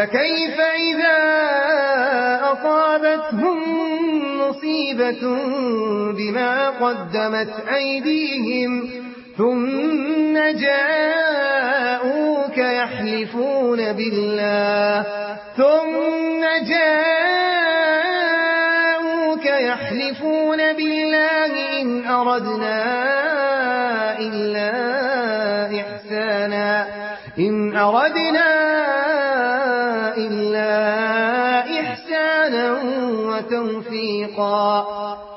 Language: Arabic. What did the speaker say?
فكيف إذا أصابتهم مصيبة بما قدمت أيديهم ثم جاءوك يحلفون بالله إن أردنا إلا إحسانا وتوفيقا